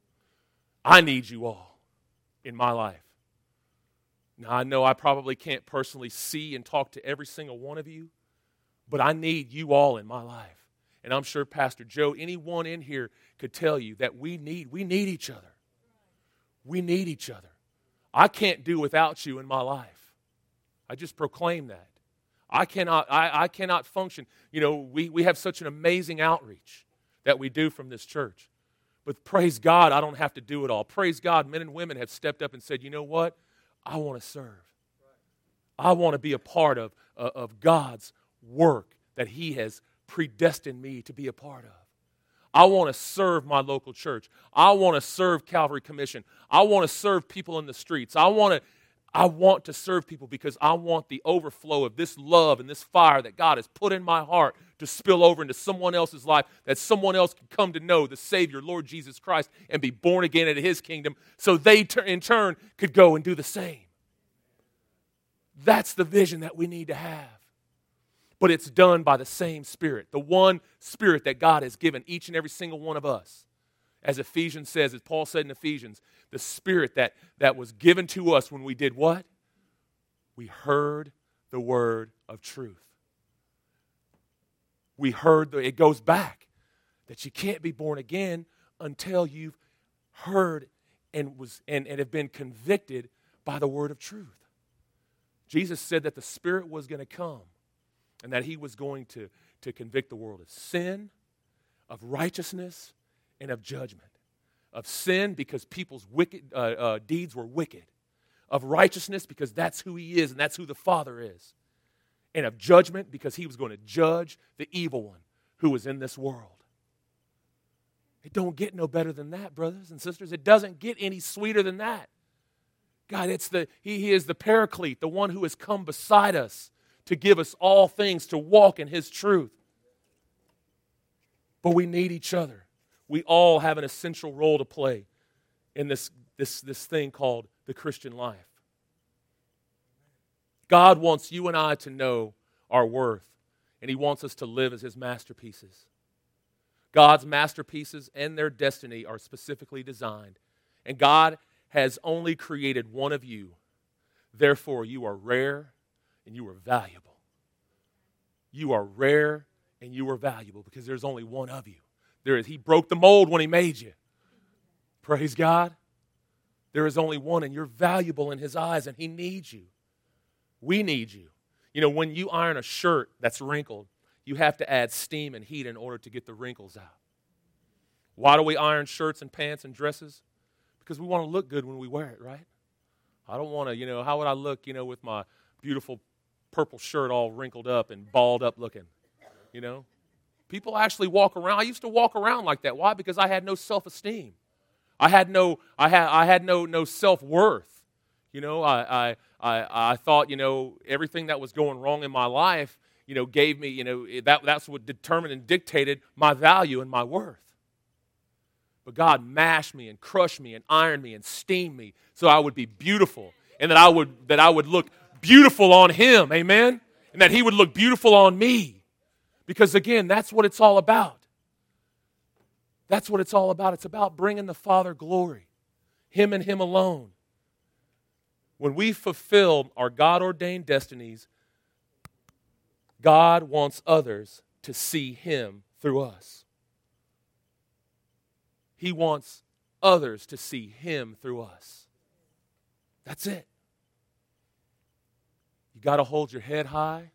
Speaker 2: I need you all in my life. Now, I know I probably can't personally see and talk to every single one of you, but I need you all in my life. And I'm sure Pastor Joe, anyone in here could tell you that we need, we need each other. We need each other. I can't do without you in my life. I just proclaim that. I cannot, I, I cannot function. You know, we, we have such an amazing outreach that we do from this church. But praise God, I don't have to do it all. Praise God, men and women have stepped up and said, you know what? I want to serve. I want to be a part of, uh, of God's work that He has predestined me to be a part of. I want to serve my local church. I want to serve Calvary Commission. I want to serve people in the streets. I want to I want to serve people because I want the overflow of this love and this fire that God has put in my heart to spill over into someone else's life, that someone else can come to know the Savior, Lord Jesus Christ, and be born again into His kingdom so they in turn could go and do the same. That's the vision that we need to have. But it's done by the same Spirit, the one Spirit that God has given each and every single one of us. As Ephesians says, as Paul said in Ephesians, the Spirit that, that was given to us when we did what? We heard the word of truth. We heard, the, it goes back, that you can't be born again until you've heard and, was, and, and have been convicted by the word of truth. Jesus said that the Spirit was going to come and that He was going to, to convict the world of sin, of righteousness, and of judgment. Of sin because people's wicked uh, uh, deeds were wicked. Of righteousness because that's who He is and that's who the Father is. And of judgment because He was going to judge the evil one who was in this world. It don't get no better than that, brothers and sisters. It doesn't get any sweeter than that. God, it's the He, he is the Paraclete, the one who has come beside us to give us all things, to walk in His truth. But we need each other. We all have an essential role to play in this, this, this thing called the Christian life. God wants you and I to know our worth, and He wants us to live as His masterpieces. God's masterpieces and their destiny are specifically designed, and God has only created one of you. Therefore, you are rare and you are valuable. You are rare and you are valuable because there's only one of you. There is, He broke the mold when He made you. Praise God. There is only one, and you're valuable in His eyes, and He needs you. We need you. You know, when you iron a shirt that's wrinkled, you have to add steam and heat in order to get the wrinkles out. Why do we iron shirts and pants and dresses? Because we want to look good when we wear it, right? I don't want to, you know, how would I look, you know, with my beautiful purple shirt all wrinkled up and balled up looking, you know? People actually walk around. I used to walk around like that. Why? Because I had no self-esteem. I had no, I had, I had no, no self-worth. You know, I, I, I, I thought, you know, everything that was going wrong in my life, you know, gave me, you know, that, that's what determined and dictated my value and my worth. But God mashed me and crushed me and ironed me and steamed me so I would be beautiful and that I would, that I would look beautiful on Him, amen? And that He would look beautiful on me. Because again, that's what it's all about. That's what it's all about. It's about bringing the Father glory. Him and Him alone. When we fulfill our God-ordained destinies, God wants others to see Him through us. He wants others to see Him through us. That's it. You got to hold your head high.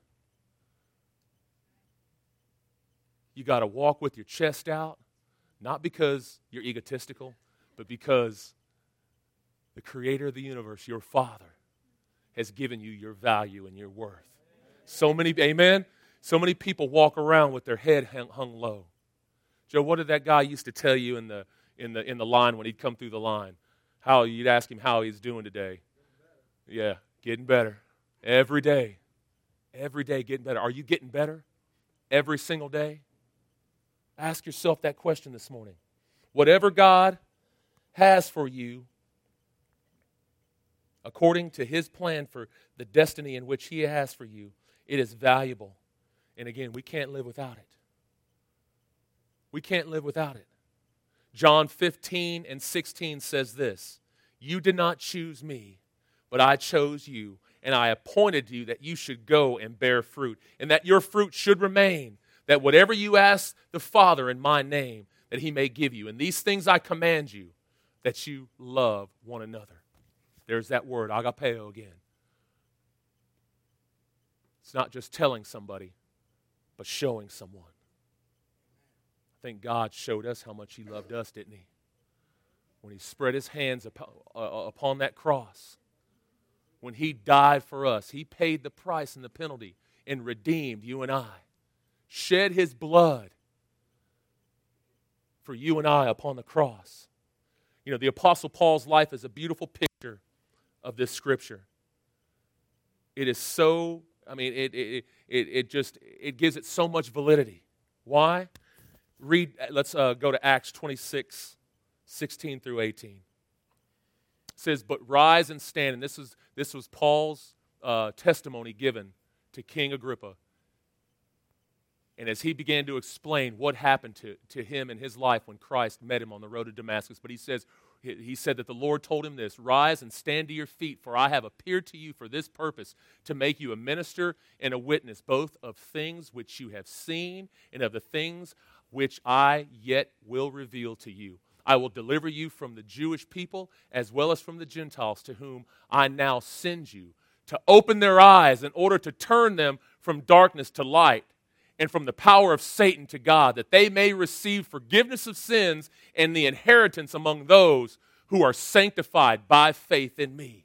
Speaker 2: You got to walk with your chest out, not because you're egotistical, but because the Creator of the universe, your Father, has given you your value and your worth. So many, amen? So many people walk around with their head hung, hung low. Joe, what did that guy used to tell you in the in the in the line when he'd come through the line? How you'd ask him how he's doing today. Yeah, getting better. Every day. Every day getting better. Are you getting better? Every single day? Ask yourself that question this morning. Whatever God has for you, according to His plan for the destiny in which He has for you, it is valuable. And again, we can't live without it. We can't live without it. John fifteen and sixteen says this, "You did not choose me, but I chose you, and I appointed you that you should go and bear fruit, and that your fruit should remain, that whatever you ask the Father in my name, that He may give you. And these things I command you, that you love one another." There's that word, agapeo again. It's not just telling somebody, but showing someone. I think God showed us how much He loved us, didn't He? When He spread His hands upon, uh, upon that cross. When He died for us, He paid the price and the penalty and redeemed you and I. Shed His blood for you and I upon the cross. You know, the Apostle Paul's life is a beautiful picture of this scripture. It is so, I mean, it it it, it just, it gives it so much validity. Why? Read, let's uh, go to Acts twenty-six, sixteen through eighteen. It says, "But rise and stand," and this was, this was Paul's uh, testimony given to King Agrippa. And as he began to explain what happened to, to him in his life when Christ met him on the road to Damascus, but he says, he said that the Lord told him this, "Rise and stand to your feet, for I have appeared to you for this purpose, to make you a minister and a witness, both of things which you have seen and of the things which I yet will reveal to you. I will deliver you from the Jewish people as well as from the Gentiles, to whom I now send you, to open their eyes in order to turn them from darkness to light, and from the power of Satan to God, that they may receive forgiveness of sins and the inheritance among those who are sanctified by faith in me."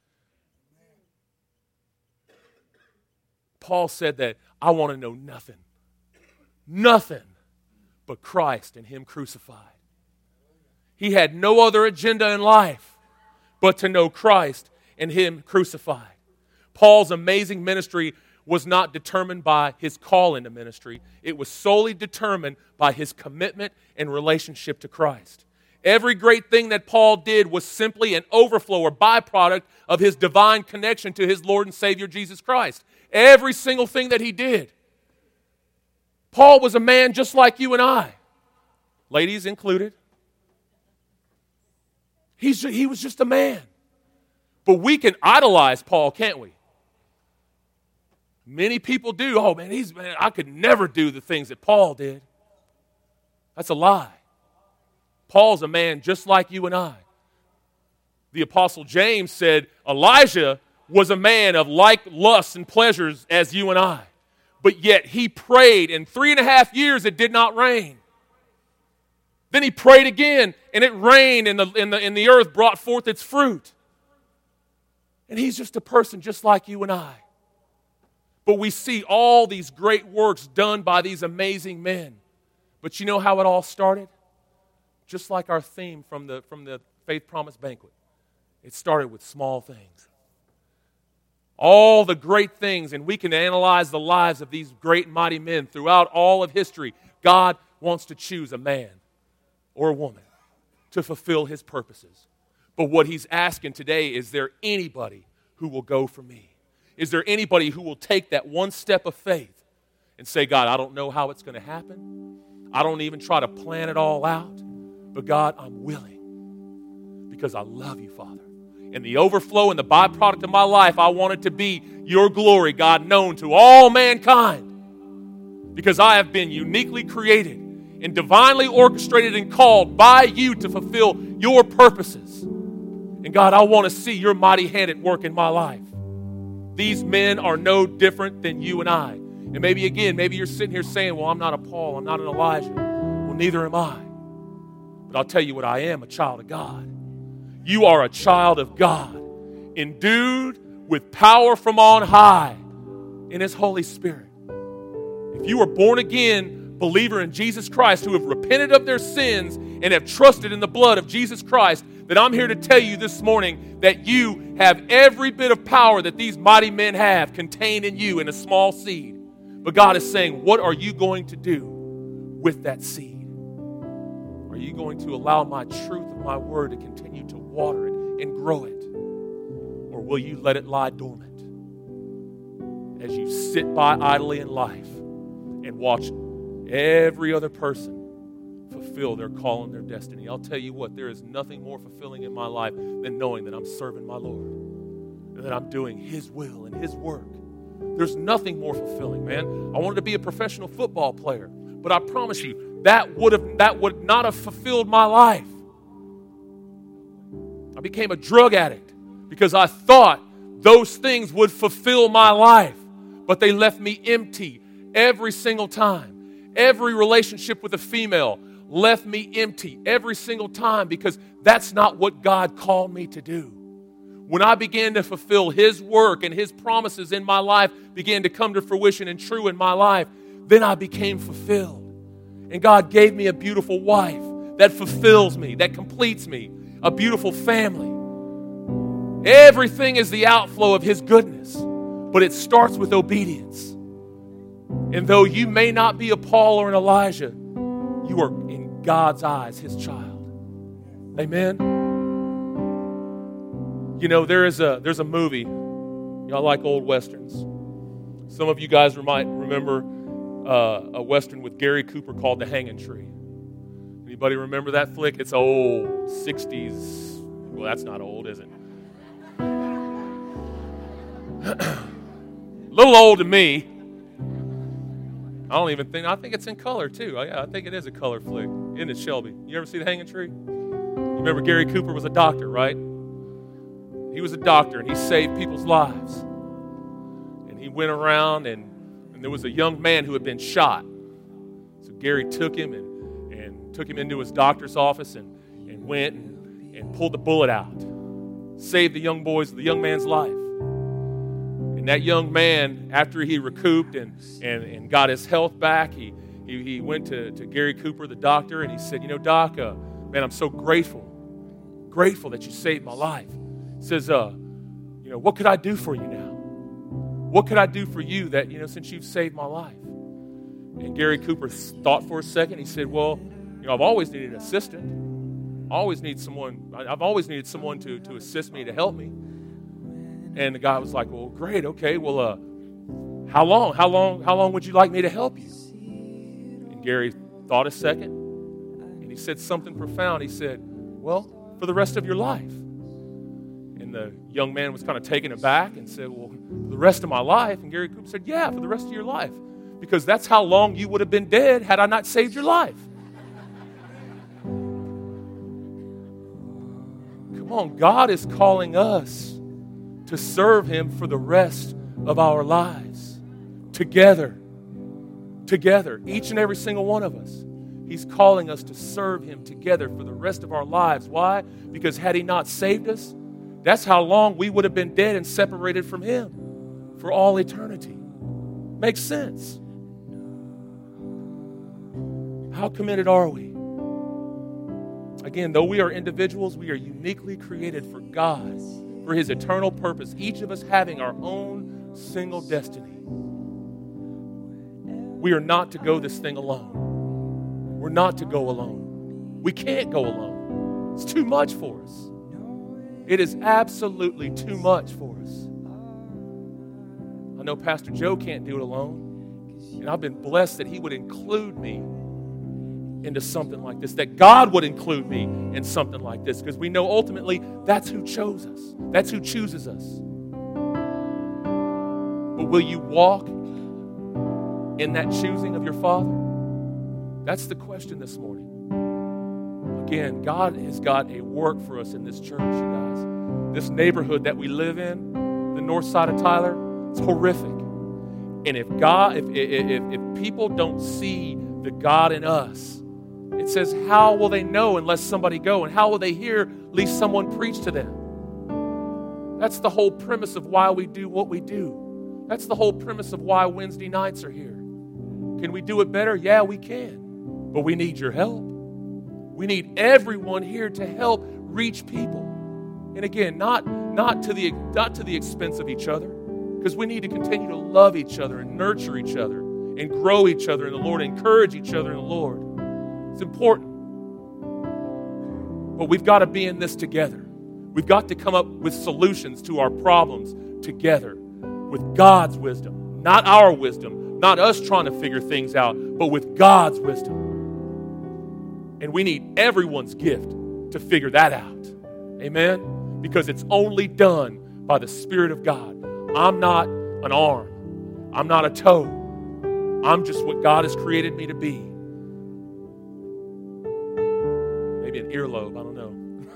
Speaker 2: Paul said that I want to know nothing, nothing but Christ and Him crucified. He had no other agenda in life but to know Christ and Him crucified. Paul's amazing ministry was not determined by his call into ministry. It was solely determined by his commitment and relationship to Christ. Every great thing that Paul did was simply an overflow or byproduct of his divine connection to his Lord and Savior Jesus Christ. Every single thing that he did. Paul was a man just like you and I, ladies included. He's, he was just a man. But we can idolize Paul, can't we? Many people do. Oh, man, he's man, I could never do the things that Paul did. That's a lie. Paul's a man just like you and I. The Apostle James said Elijah was a man of like lusts and pleasures as you and I. But yet he prayed, and three and a half years it did not rain. Then he prayed again, and it rained, and the, and the, and the earth brought forth its fruit. And he's just a person just like you and I. But we see all these great works done by these amazing men. But you know how it all started? Just like our theme from the, from the Faith Promise Banquet. It started with small things. All the great things, and we can analyze the lives of these great and mighty men throughout all of history. God wants to choose a man or a woman to fulfill his purposes. But what he's asking today, is there anybody who will go for me? Is there anybody who will take that one step of faith and say, God, I don't know how it's going to happen. I don't even try to plan it all out. But God, I'm willing because I love you, Father. And the overflow and the byproduct of my life, I want it to be your glory, God, known to all mankind. Because I have been uniquely created and divinely orchestrated and called by you to fulfill your purposes. And God, I want to see your mighty hand at work in my life. These men are no different than you and I. And maybe again, maybe you're sitting here saying, well, I'm not a Paul, I'm not an Elijah. Well, neither am I. But I'll tell you what I am, a child of God. You are a child of God, endued with power from on high in his Holy Spirit. If you are born again believer in Jesus Christ, who have repented of their sins and have trusted in the blood of Jesus Christ, then I'm here to tell you this morning that you have every bit of power that these mighty men have contained in you in a small seed. But God is saying, what are you going to do with that seed? Are you going to allow my truth and my word to continue to water it and grow it? Or will you let it lie dormant as you sit by idly in life and watch every other person fulfill their call and their destiny? I'll tell you what, there is nothing more fulfilling in my life than knowing that I'm serving my Lord and that I'm doing his will and his work. There's nothing more fulfilling, man. I wanted to be a professional football player, but I promise you, that would have that would not have fulfilled my life. I became a drug addict because I thought those things would fulfill my life, but they left me empty every single time. Every relationship with a female left me empty every single time because that's not what God called me to do. When I began to fulfill his work and his promises in my life began to come to fruition and true in my life, then I became fulfilled. And God gave me a beautiful wife that fulfills me, that completes me, a beautiful family. Everything is the outflow of his goodness, but it starts with obedience. And though you may not be a Paul or an Elijah, you are in God's eyes his child. Amen? You know, there is a there's a movie. Y'all like old westerns. Some of you guys might remember uh, a western with Gary Cooper called The Hanging Tree. Anybody remember that flick? It's old, sixties. Well, that's not old, is it? A little old to me. I don't even think, I think it's in color too. Yeah, I think it is a color flick. Isn't it, Shelby? You ever see The Hanging Tree? You remember Gary Cooper was a doctor, right? He was a doctor and he saved people's lives. And he went around and, and there was a young man who had been shot. So Gary took him and, and took him into his doctor's office and, and went and, and pulled the bullet out. Saved the young boy's, the young man's life. And that young man, after he recouped and, and, and got his health back, he, he, he went to, to Gary Cooper, the doctor, and he said, you know, Doc, uh, man, I'm so grateful, grateful that you saved my life. He says, uh, you know, what could I do for you now? What could I do for you that, you know, since you've saved my life? And Gary Cooper thought for a second. He said, well, you know, I've always needed an assistant. I always need someone, I've always needed someone to, to assist me, to help me. And the guy was like, well, great, okay, well, uh, how long, how long, how long would you like me to help you? And Gary thought a second, and he said something profound. He said, well, for the rest of your life. And the young man was kind of taken aback and said, well, for the rest of my life? And Gary Cooper said, yeah, for the rest of your life. Because that's how long you would have been dead had I not saved your life. Come on, God is calling us to serve him for the rest of our lives. Together. Together. Each and every single one of us. He's calling us to serve him together for the rest of our lives. Why? Because had he not saved us, that's how long we would have been dead and separated from him for all eternity. Makes sense. How committed are we? Again, though we are individuals, we are uniquely created for God, for his eternal purpose, each of us having our own single destiny. We are not to go this thing alone. We're not to go alone. We can't go alone. It's too much for us. It is absolutely too much for us. I know Pastor Joe can't do it alone, and I've been blessed that he would include me into something like this, that God would include me in something like this, because we know ultimately that's who chose us. That's who chooses us. But will you walk in that choosing of your Father? That's the question this morning. Again, God has got a work for us in this church, you guys. This neighborhood that we live in, the north side of Tyler, it's horrific. And if God, if, if, if people don't see the God in us, it says, how will they know unless somebody go? And how will they hear at least someone preach to them? That's the whole premise of why we do what we do. That's the whole premise of why Wednesday nights are here. Can we do it better? Yeah, we can. But we need your help. We need everyone here to help reach people. And again, not, not, to, the, not to the expense of each other, because we need to continue to love each other and nurture each other and grow each other in the Lord, encourage each other in the Lord. It's important. But we've got to be in this together. We've got to come up with solutions to our problems together with God's wisdom, not our wisdom, not us trying to figure things out, but with God's wisdom. And we need everyone's gift to figure that out. Amen? Because it's only done by the Spirit of God. I'm not an arm. I'm not a toe. I'm just what God has created me to be. Maybe an earlobe, I don't know.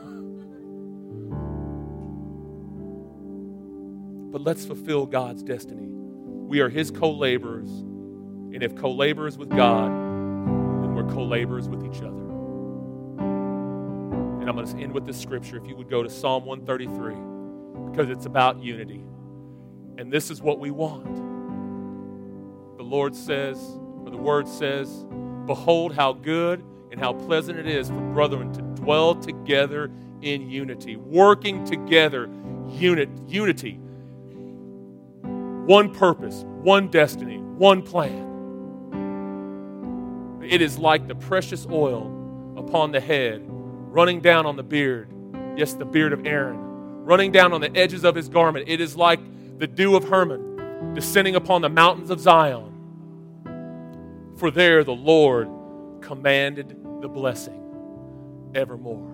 Speaker 2: But let's fulfill God's destiny. We are his co-laborers. And if co-laborers with God, then we're co-laborers with each other. And I'm going to end with this scripture. If you would go to Psalm one thirty-three, because it's about unity. And this is what we want. The Lord says, or the Word says, behold how good and how pleasant it is for brethren to dwell together in unity, working together, unit, unity. One purpose, one destiny, one plan. It is like the precious oil upon the head, running down on the beard. Yes, the beard of Aaron. Running down on the edges of his garment. It is like the dew of Hermon, descending upon the mountains of Zion. For there the Lord commanded the blessing evermore.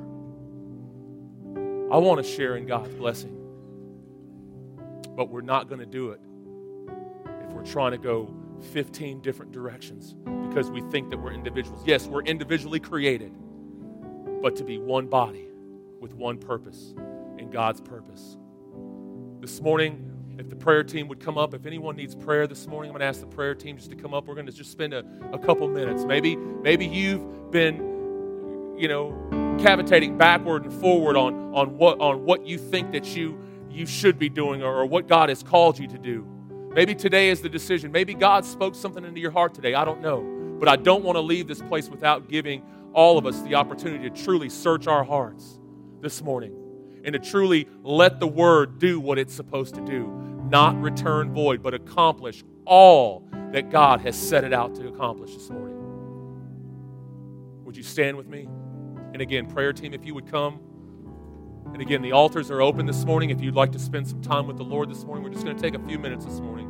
Speaker 2: I want to share in God's blessing. But we're not going to do it if we're trying to go fifteen different directions because we think that we're individuals. Yes, we're individually created, but to be one body with one purpose in God's purpose. This morning, if the prayer team would come up, if anyone needs prayer this morning, I'm going to ask the prayer team just to come up. We're going to just spend a, a couple minutes. Maybe, maybe you've been, you know, cavitating backward and forward on, on what on what you think that you you should be doing or, or what God has called you to do. Maybe today is the decision. Maybe God spoke something into your heart today. I don't know. But I don't want to leave this place without giving all of us the opportunity to truly search our hearts this morning and to truly let the Word do what it's supposed to do. Not return void, but accomplish all that God has set it out to accomplish this morning. Would you stand with me? And again, prayer team, if you would come. And again, the altars are open this morning. If you'd like to spend some time with the Lord this morning, we're just going to take a few minutes this morning.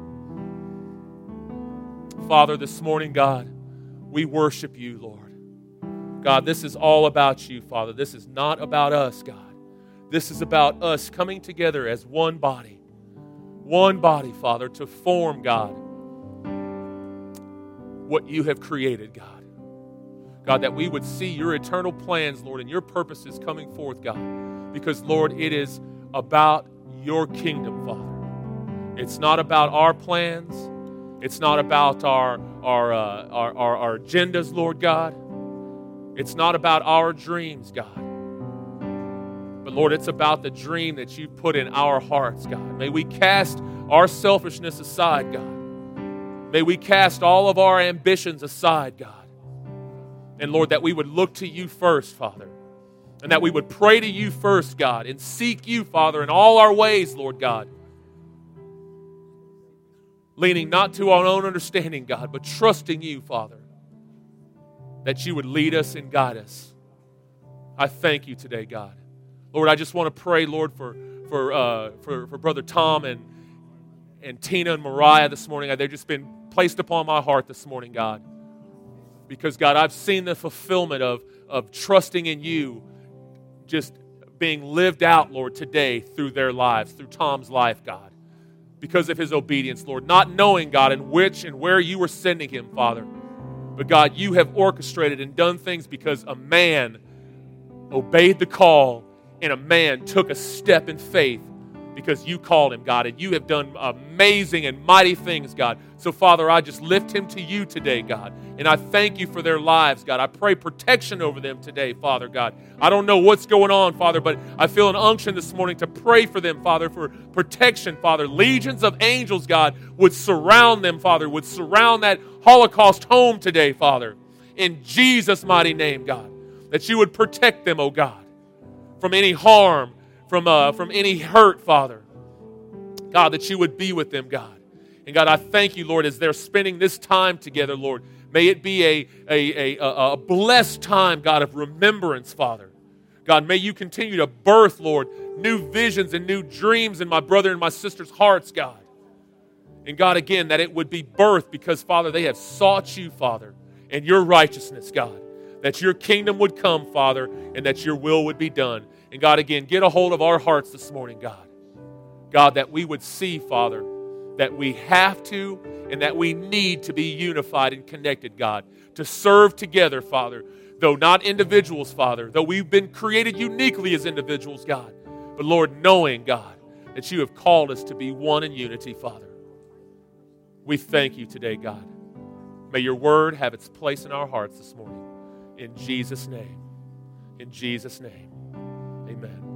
Speaker 2: Father, this morning, God, we worship you, Lord. God, this is all about you, Father. This is not about us, God. This is about us coming together as one body. One body, Father, to form, God, what you have created, God. God, that we would see your eternal plans, Lord, and your purposes coming forth, God. Because, Lord, it is about your kingdom, Father. It's not about our plans. It's not about our, our, uh, our, our, our agendas, Lord God. It's not about our dreams, God. But Lord, it's about the dream that you put in our hearts, God. May we cast our selfishness aside, God. May we cast all of our ambitions aside, God. And Lord, that we would look to you first, Father. And that we would pray to you first, God, and seek you, Father, in all our ways, Lord God. Leaning not to our own understanding, God, but trusting you, Father, that you would lead us and guide us. I thank you today, God. Lord, I just want to pray, Lord, for for uh, for, for Brother Tom and, and Tina and Mariah this morning. They've just been placed upon my heart this morning, God. Because, God, I've seen the fulfillment of, of trusting in you just being lived out, Lord, today through their lives, through Tom's life, God. Because of his obedience, Lord. Not knowing, God, in which and where you were sending him, Father. But, God, you have orchestrated and done things because a man obeyed the call and a man took a step in faith because you called him, God. And you have done amazing and mighty things, God. So, Father, I just lift him to you today, God. And I thank you for their lives, God. I pray protection over them today, Father, God. I don't know what's going on, Father, but I feel an unction this morning to pray for them, Father, for protection, Father. Legions of angels, God, would surround them, Father, would surround that Holocaust home today, Father. In Jesus' mighty name, God. That you would protect them, oh God, from any harm, from, uh, from any hurt, Father. God, that you would be with them, God. And God, I thank you, Lord, as they're spending this time together, Lord. May it be a, a, a, a blessed time, God, of remembrance, Father. God, may you continue to birth, Lord, new visions and new dreams in my brother and my sister's hearts, God. And God, again, that it would be birthed because, Father, they have sought you, Father, and your righteousness, God. That your kingdom would come, Father, and that your will would be done. And God, again, get a hold of our hearts this morning, God. God, that we would see, Father, that we have to and that we need to be unified and connected, God, to serve together, Father, though not individuals, Father, though we've been created uniquely as individuals, God, but Lord, knowing, God, that you have called us to be one in unity, Father. We thank you today, God. May your word have its place in our hearts this morning. In Jesus' name. In Jesus' name. Amen.